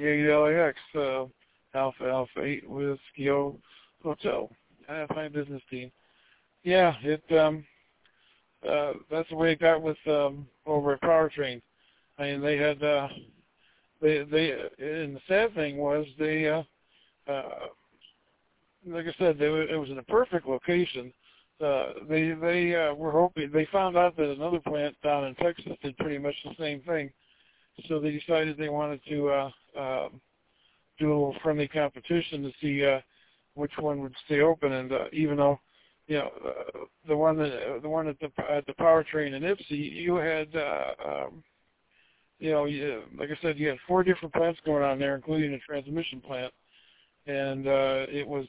LAX, Alpha Alpha 8 Whiskey Hotel. My business team. Yeah, that's the way it got with over at Powertrain. I mean, they had and the sad thing was like I said, it was in a perfect location. They were hoping, they found out that another plant down in Texas did pretty much the same thing, so they decided they wanted to do a little friendly competition to see which one would stay open. And even though, the one at the Powertrain in Ypsi, you had like I said, you had 4 different plants going on there, including a transmission plant, and it was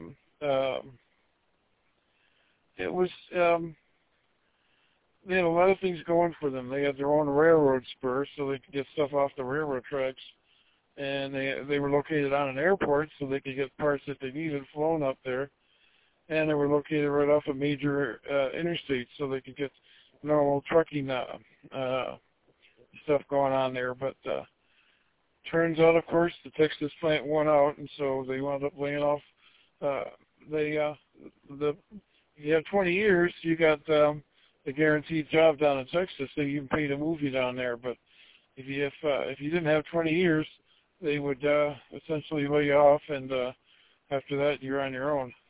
they had a lot of things going for them. They had their own railroad spur, so they could get stuff off the railroad tracks, and they were located on an airport, so they could get parts that they needed flown up there, and they were located right off a major interstate, so they could get normal trucking stuff going on there. But turns out, of course, the Texas plant won out, and so they wound up laying off. You have 20 years, you got a guaranteed job down in Texas, so you can paint a movie down there. But if you didn't have 20 years, they would essentially lay you off, and after that, you're on your own.